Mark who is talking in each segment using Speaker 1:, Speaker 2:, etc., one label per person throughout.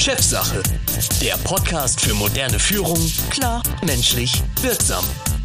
Speaker 1: Chefsache, der Podcast für moderne Führung, klar, menschlich, wirksam.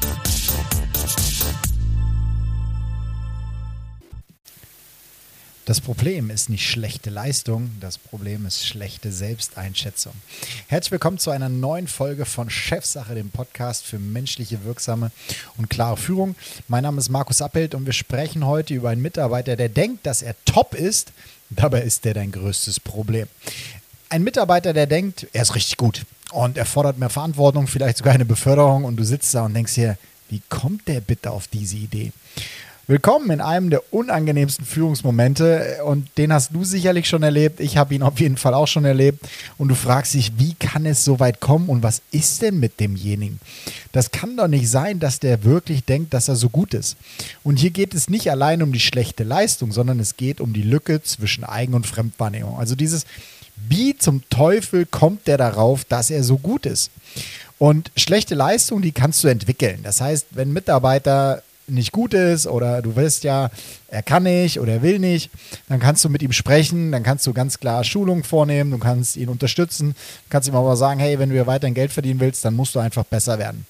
Speaker 2: Das Problem ist nicht schlechte Leistung, das Problem ist schlechte Selbsteinschätzung. Herzlich willkommen zu einer neuen Folge von Chefsache, dem Podcast für menschliche, wirksame und klare Führung. Mein Name ist Markus Appelt und wir sprechen heute über einen Mitarbeiter, der denkt, dass er top ist. Dabei ist der dein größtes Problem. Ein Mitarbeiter, der denkt, er ist richtig gut und er fordert mehr Verantwortung, vielleicht sogar eine Beförderung und du sitzt da und denkst dir, wie kommt der bitte auf diese Idee? Willkommen in einem der unangenehmsten Führungsmomente und den hast du sicherlich schon erlebt. Ich habe ihn auf jeden Fall auch schon erlebt und du fragst dich, wie kann es so weit kommen und was ist denn mit demjenigen? Das kann doch nicht sein, dass der wirklich denkt, dass er so gut ist. Und hier geht es nicht allein um die schlechte Leistung, sondern es geht um die Lücke zwischen Eigen- und Fremdwahrnehmung. Also dieses, wie zum Teufel kommt der darauf, dass er so gut ist? Und schlechte Leistung, die kannst du entwickeln. Das heißt, wenn ein Mitarbeiter nicht gut ist oder du weißt ja, er kann nicht oder er will nicht, dann kannst du mit ihm sprechen, dann kannst du ganz klar Schulungen vornehmen, du kannst ihn unterstützen, kannst ihm aber sagen, hey, wenn du hier weiterhin Geld verdienen willst, dann musst du einfach besser werden.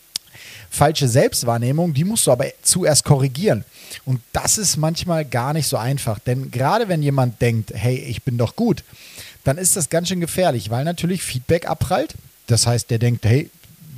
Speaker 2: Falsche Selbstwahrnehmung, die musst du aber zuerst korrigieren. Und das ist manchmal gar nicht so einfach, denn gerade wenn jemand denkt, hey, ich bin doch gut, dann ist das ganz schön gefährlich, weil natürlich Feedback abprallt. Das heißt, der denkt, hey,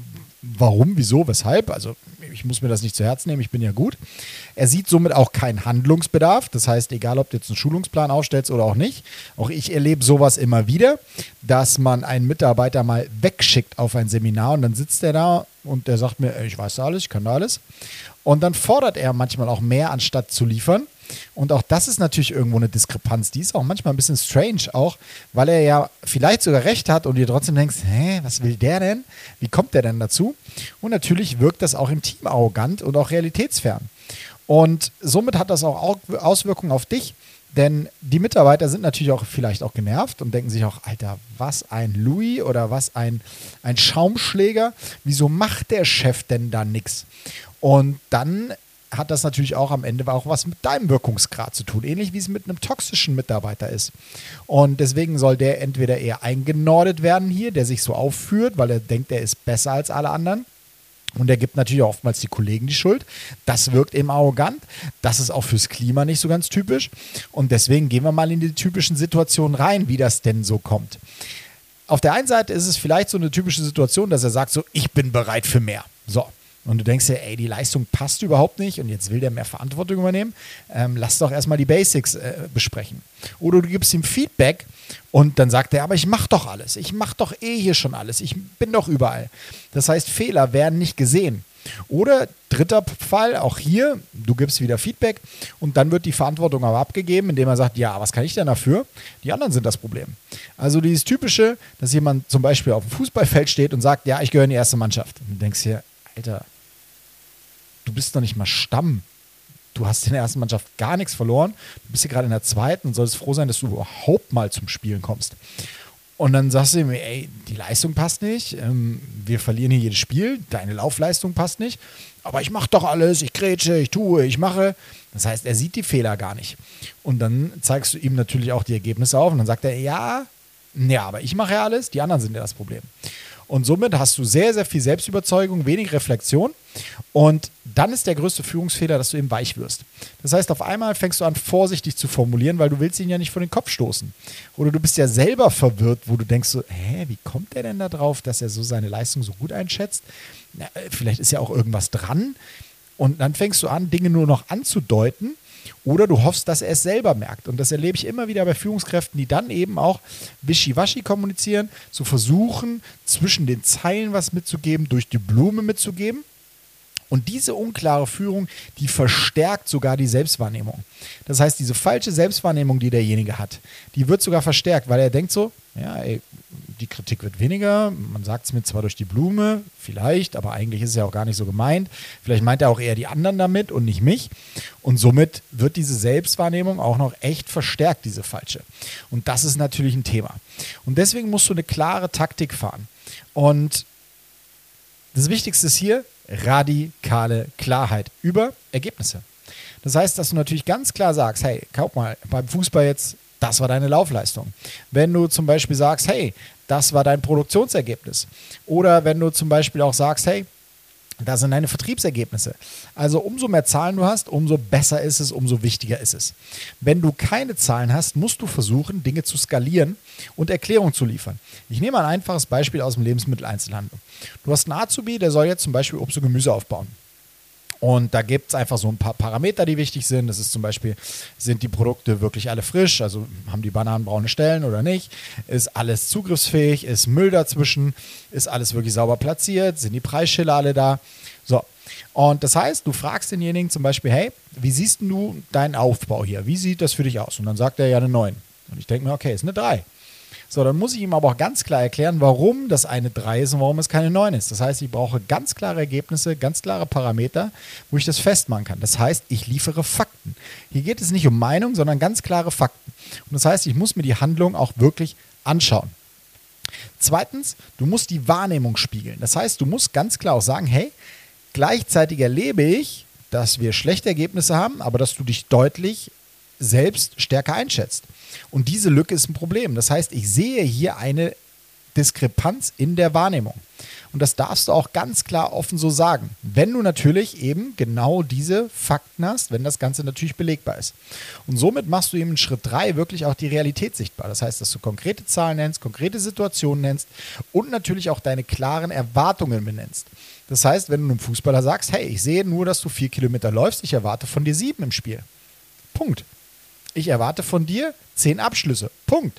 Speaker 2: warum, wieso, weshalb? Also ich muss mir das nicht zu Herzen nehmen, ich bin ja gut. Er sieht somit auch keinen Handlungsbedarf. Das heißt, egal ob du jetzt einen Schulungsplan aufstellst oder auch nicht, auch ich erlebe sowas immer wieder, dass man einen Mitarbeiter mal wegschickt auf ein Seminar und dann sitzt er da und der sagt mir, ich weiß alles, ich kann alles. Und dann fordert er manchmal auch mehr, anstatt zu liefern. Und auch das ist natürlich irgendwo eine Diskrepanz. Die ist auch manchmal ein bisschen strange, auch weil er ja vielleicht sogar recht hat und dir trotzdem denkst, hä, was will der denn? Wie kommt der denn dazu? Und natürlich wirkt das auch im Team arrogant und auch realitätsfern. Und somit hat das auch Auswirkungen auf dich, denn die Mitarbeiter sind natürlich auch vielleicht auch genervt und denken sich auch, Alter, was ein Louis oder was ein Schaumschläger, wieso macht der Chef denn da nichts? Und dann hat das natürlich auch am Ende auch was mit deinem Wirkungsgrad zu tun, ähnlich wie es mit einem toxischen Mitarbeiter ist. Und deswegen soll der entweder eher eingenordet werden hier, der sich so aufführt, weil er denkt, er ist besser als alle anderen. Und er gibt natürlich auch oftmals die Kollegen die Schuld. Das wirkt eben arrogant. Das ist auch fürs Klima nicht so ganz typisch. Und deswegen gehen wir mal in die typischen Situationen rein, wie das denn so kommt. Auf der einen Seite ist es vielleicht so eine typische Situation, dass er sagt so, ich bin bereit für mehr. So. Und du denkst dir, ey, die Leistung passt überhaupt nicht und jetzt will der mehr Verantwortung übernehmen. Lass doch erstmal die Basics besprechen. Oder du gibst ihm Feedback und dann sagt er, aber ich mache doch alles. Ich mache doch hier schon alles. Ich bin doch überall. Das heißt, Fehler werden nicht gesehen. Oder dritter Fall, auch hier, du gibst wieder Feedback und dann wird die Verantwortung aber abgegeben, indem er sagt, ja, was kann ich denn dafür? Die anderen sind das Problem. Also dieses Typische, dass jemand zum Beispiel auf dem Fußballfeld steht und sagt, ja, ich gehöre in die erste Mannschaft. Und du denkst dir, Alter, du bist doch nicht mal Stamm. Du hast in der ersten Mannschaft gar nichts verloren. Du bist hier gerade in der zweiten und solltest froh sein, dass du überhaupt mal zum Spielen kommst. Und dann sagst du ihm, ey, die Leistung passt nicht. Wir verlieren hier jedes Spiel. Deine Laufleistung passt nicht. Aber ich mache doch alles. Ich grätsche, ich tue, ich mache. Das heißt, er sieht die Fehler gar nicht. Und dann zeigst du ihm natürlich auch die Ergebnisse auf. Und dann sagt er, ja, aber ich mache ja alles. Die anderen sind ja das Problem. Und somit hast du sehr, sehr viel Selbstüberzeugung, wenig Reflexion und dann ist der größte Führungsfehler, dass du eben weich wirst. Das heißt, auf einmal fängst du an, vorsichtig zu formulieren, weil du willst ihn ja nicht vor den Kopf stoßen. Oder du bist ja selber verwirrt, wo du denkst so, wie kommt der denn da drauf, dass er so seine Leistung so gut einschätzt? Na, vielleicht ist ja auch irgendwas dran. Und dann fängst du an, Dinge nur noch anzudeuten. Oder du hoffst, dass er es selber merkt. Und das erlebe ich immer wieder bei Führungskräften, die dann eben auch wischiwaschi kommunizieren, zu versuchen, zwischen den Zeilen was mitzugeben, durch die Blume mitzugeben. Und diese unklare Führung, die verstärkt sogar die Selbstwahrnehmung. Das heißt, diese falsche Selbstwahrnehmung, die derjenige hat, die wird sogar verstärkt, weil er denkt so, ja, ey, die Kritik wird weniger, man sagt es mir zwar durch die Blume, vielleicht, aber eigentlich ist es ja auch gar nicht so gemeint. Vielleicht meint er auch eher die anderen damit und nicht mich. Und somit wird diese Selbstwahrnehmung auch noch echt verstärkt, diese falsche. Und das ist natürlich ein Thema. Und deswegen musst du eine klare Taktik fahren. Und das Wichtigste ist hier radikale Klarheit über Ergebnisse. Das heißt, dass du natürlich ganz klar sagst, hey, guck mal, beim Fußball jetzt, das war deine Laufleistung. Wenn du zum Beispiel sagst, hey, das war dein Produktionsergebnis. Oder wenn du zum Beispiel auch sagst, hey, das sind deine Vertriebsergebnisse. Also umso mehr Zahlen du hast, umso besser ist es, umso wichtiger ist es. Wenn du keine Zahlen hast, musst du versuchen, Dinge zu skalieren und Erklärungen zu liefern. Ich nehme ein einfaches Beispiel aus dem Lebensmitteleinzelhandel. Du hast einen Azubi, der soll jetzt zum Beispiel Obst und Gemüse aufbauen. Und da gibt es einfach so ein paar Parameter, die wichtig sind. Das ist zum Beispiel, sind die Produkte wirklich alle frisch? Also haben die Bananen braune Stellen oder nicht? Ist alles zugriffsfähig? Ist Müll dazwischen? Ist alles wirklich sauber platziert? Sind die Preisschilder alle da? So. Und das heißt, du fragst denjenigen zum Beispiel, hey, wie siehst du deinen Aufbau hier? Wie sieht das für dich aus? Und dann sagt er ja eine 9. Und ich denke mir, okay, ist eine 3. So, dann muss ich ihm aber auch ganz klar erklären, warum das eine 3 ist und warum es keine 9 ist. Das heißt, ich brauche ganz klare Ergebnisse, ganz klare Parameter, wo ich das festmachen kann. Das heißt, ich liefere Fakten. Hier geht es nicht um Meinung, sondern ganz klare Fakten. Und das heißt, ich muss mir die Handlung auch wirklich anschauen. Zweitens, du musst die Wahrnehmung spiegeln. Das heißt, du musst ganz klar auch sagen, hey, gleichzeitig erlebe ich, dass wir schlechte Ergebnisse haben, aber dass du dich deutlich selbst stärker einschätzt. Und diese Lücke ist ein Problem. Das heißt, ich sehe hier eine Diskrepanz in der Wahrnehmung. Und das darfst du auch ganz klar offen so sagen. Wenn du natürlich eben genau diese Fakten hast, wenn das Ganze natürlich belegbar ist. Und somit machst du eben in Schritt 3 wirklich auch die Realität sichtbar. Das heißt, dass du konkrete Zahlen nennst, konkrete Situationen nennst und natürlich auch deine klaren Erwartungen benennst. Das heißt, wenn du einem Fußballer sagst, hey, ich sehe nur, dass du 4 Kilometer läufst, ich erwarte von dir 7 im Spiel. Punkt. Ich erwarte von dir 10 Abschlüsse. Punkt.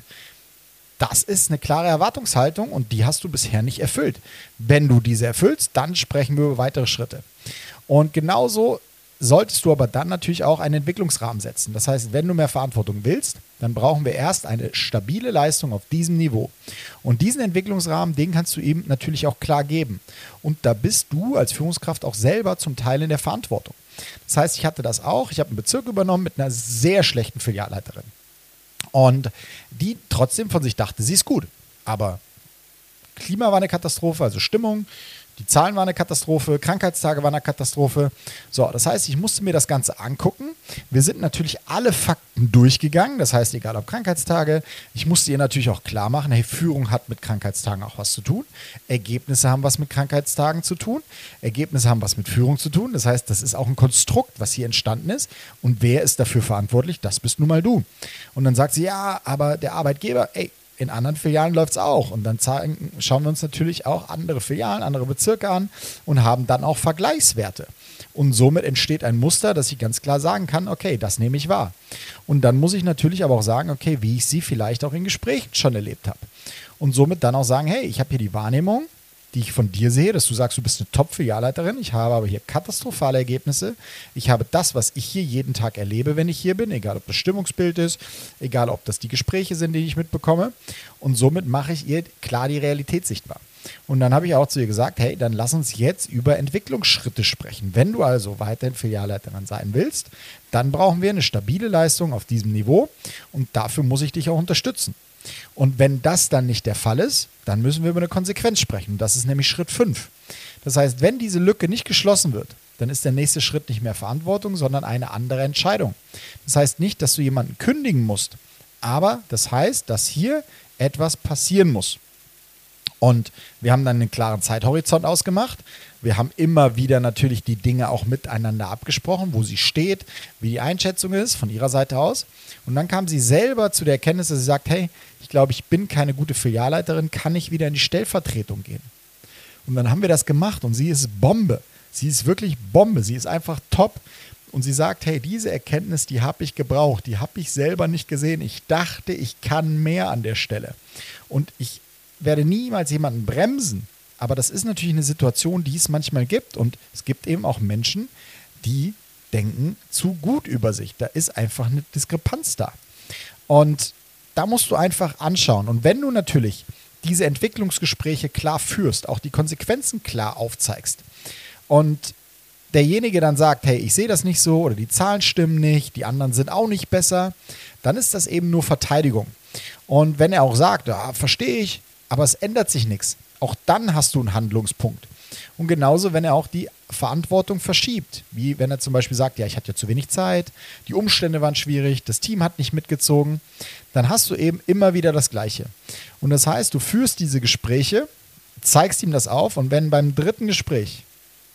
Speaker 2: Das ist eine klare Erwartungshaltung und die hast du bisher nicht erfüllt. Wenn du diese erfüllst, dann sprechen wir über weitere Schritte. Und genauso solltest du aber dann natürlich auch einen Entwicklungsrahmen setzen. Das heißt, wenn du mehr Verantwortung willst, dann brauchen wir erst eine stabile Leistung auf diesem Niveau. Und diesen Entwicklungsrahmen, den kannst du ihm natürlich auch klar geben. Und da bist du als Führungskraft auch selber zum Teil in der Verantwortung. Das heißt, ich hatte das auch. Ich habe einen Bezirk übernommen mit einer sehr schlechten Filialleiterin. Und die trotzdem von sich dachte, sie ist gut. Aber Klima war eine Katastrophe, also Stimmung. Die Zahlen waren eine Katastrophe, Krankheitstage waren eine Katastrophe. So, das heißt, ich musste mir das Ganze angucken. Wir sind natürlich alle Fakten durchgegangen. Das heißt, egal ob Krankheitstage, ich musste ihr natürlich auch klar machen, hey, Führung hat mit Krankheitstagen auch was zu tun. Ergebnisse haben was mit Krankheitstagen zu tun. Ergebnisse haben was mit Führung zu tun. Das heißt, das ist auch ein Konstrukt, was hier entstanden ist. Und wer ist dafür verantwortlich? Das bist nun mal du. Und dann sagt sie, ja, aber der Arbeitgeber, ey, in anderen Filialen läuft es auch. Und dann schauen wir uns natürlich auch andere Filialen, andere Bezirke an und haben dann auch Vergleichswerte. Und somit entsteht ein Muster, dass ich ganz klar sagen kann, okay, das nehme ich wahr. Und dann muss ich natürlich aber auch sagen, okay, wie ich sie vielleicht auch in Gesprächen schon erlebt habe. Und somit dann auch sagen, hey, ich habe hier die Wahrnehmung, die ich von dir sehe, dass du sagst, du bist eine Top-Filialleiterin, ich habe aber hier katastrophale Ergebnisse, ich habe das, was ich hier jeden Tag erlebe, wenn ich hier bin, egal ob das Stimmungsbild ist, egal ob das die Gespräche sind, die ich mitbekomme, und somit mache ich ihr klar die Realität sichtbar. Und dann habe ich auch zu ihr gesagt, hey, dann lass uns jetzt über Entwicklungsschritte sprechen. Wenn du also weiterhin Filialleiterin sein willst, dann brauchen wir eine stabile Leistung auf diesem Niveau und dafür muss ich dich auch unterstützen. Und wenn das dann nicht der Fall ist, dann müssen wir über eine Konsequenz sprechen. Das ist nämlich Schritt 5. Das heißt, wenn diese Lücke nicht geschlossen wird, dann ist der nächste Schritt nicht mehr Verantwortung, sondern eine andere Entscheidung. Das heißt nicht, dass du jemanden kündigen musst, aber das heißt, dass hier etwas passieren muss. Und wir haben dann einen klaren Zeithorizont ausgemacht. Wir haben immer wieder natürlich die Dinge auch miteinander abgesprochen, wo sie steht, wie die Einschätzung ist von ihrer Seite aus. Und dann kam sie selber zu der Erkenntnis, dass sie sagt, hey, ich glaube, ich bin keine gute Filialleiterin, kann ich wieder in die Stellvertretung gehen? Und dann haben wir das gemacht und sie ist Bombe. Sie ist wirklich Bombe. Sie ist einfach top. Und sie sagt, hey, diese Erkenntnis, die habe ich gebraucht, die habe ich selber nicht gesehen. Ich dachte, ich kann mehr an der Stelle. Und ich werde niemals jemanden bremsen. Aber das ist natürlich eine Situation, die es manchmal gibt. Und es gibt eben auch Menschen, die denken zu gut über sich. Da ist einfach eine Diskrepanz da. Und da musst du einfach anschauen. Und wenn du natürlich diese Entwicklungsgespräche klar führst, auch die Konsequenzen klar aufzeigst und derjenige dann sagt, hey, ich sehe das nicht so oder die Zahlen stimmen nicht, die anderen sind auch nicht besser, dann ist das eben nur Verteidigung. Und wenn er auch sagt, ja, verstehe ich, aber es ändert sich nichts, auch dann hast du einen Handlungspunkt. Und genauso, wenn er auch die Verantwortung verschiebt. Wie wenn er zum Beispiel sagt, ja, ich hatte ja zu wenig Zeit, die Umstände waren schwierig, das Team hat nicht mitgezogen. Dann hast du eben immer wieder das Gleiche. Und das heißt, du führst diese Gespräche, zeigst ihm das auf und wenn beim 3. Gespräch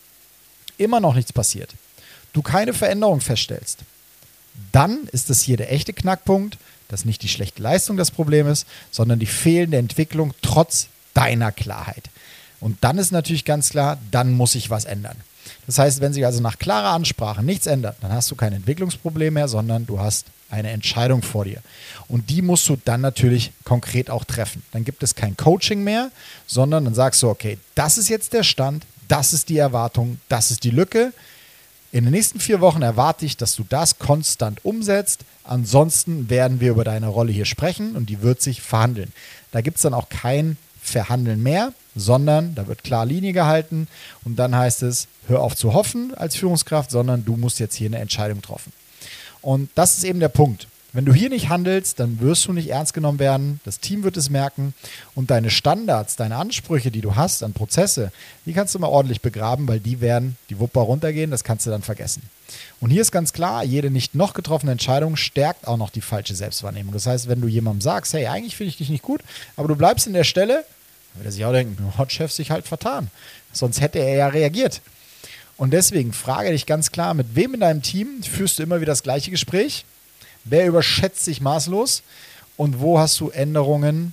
Speaker 2: immer noch nichts passiert, du keine Veränderung feststellst, dann ist das hier der echte Knackpunkt, dass nicht die schlechte Leistung das Problem ist, sondern die fehlende Entwicklung trotz deiner Klarheit. Und dann ist natürlich ganz klar, dann muss sich was ändern. Das heißt, wenn sich also nach klarer Ansprache nichts ändert, dann hast du kein Entwicklungsproblem mehr, sondern du hast eine Entscheidung vor dir. Und die musst du dann natürlich konkret auch treffen. Dann gibt es kein Coaching mehr, sondern dann sagst du, okay, das ist jetzt der Stand, das ist die Erwartung, das ist die Lücke. In den nächsten 4 Wochen erwarte ich, dass du das konstant umsetzt. Ansonsten werden wir über deine Rolle hier sprechen und die wird sich verhandeln. Da gibt es dann auch kein Verhandeln mehr, sondern da wird klar Linie gehalten und dann heißt es, hör auf zu hoffen als Führungskraft, sondern du musst jetzt hier eine Entscheidung treffen. Und das ist eben der Punkt. Wenn du hier nicht handelst, dann wirst du nicht ernst genommen werden, das Team wird es merken und deine Standards, deine Ansprüche, die du hast an Prozesse, die kannst du mal ordentlich begraben, weil die werden die Wupper runtergehen, das kannst du dann vergessen. Und hier ist ganz klar, jede nicht noch getroffene Entscheidung stärkt auch noch die falsche Selbstwahrnehmung. Das heißt, wenn du jemandem sagst, hey, eigentlich finde ich dich nicht gut, aber du bleibst in der Stelle, dann wird er sich auch denken, hat Chef sich halt vertan. Sonst hätte er ja reagiert. Und deswegen frage dich ganz klar, mit wem in deinem Team führst du immer wieder das gleiche Gespräch? Wer überschätzt sich maßlos? Und wo hast du Änderungen?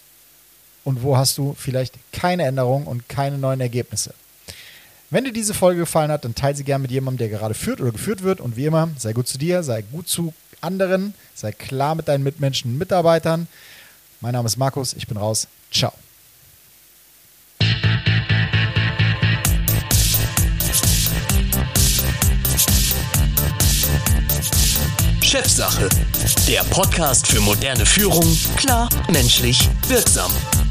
Speaker 2: Und wo hast du vielleicht keine Änderungen und keine neuen Ergebnisse? Wenn dir diese Folge gefallen hat, dann teile sie gerne mit jemandem, der gerade führt oder geführt wird. Und wie immer, sei gut zu dir, sei gut zu anderen, sei klar mit deinen Mitmenschen und Mitarbeitern. Mein Name ist Markus, ich bin raus. Ciao.
Speaker 1: Chefsache, der Podcast für moderne Führung, klar, menschlich, wirksam.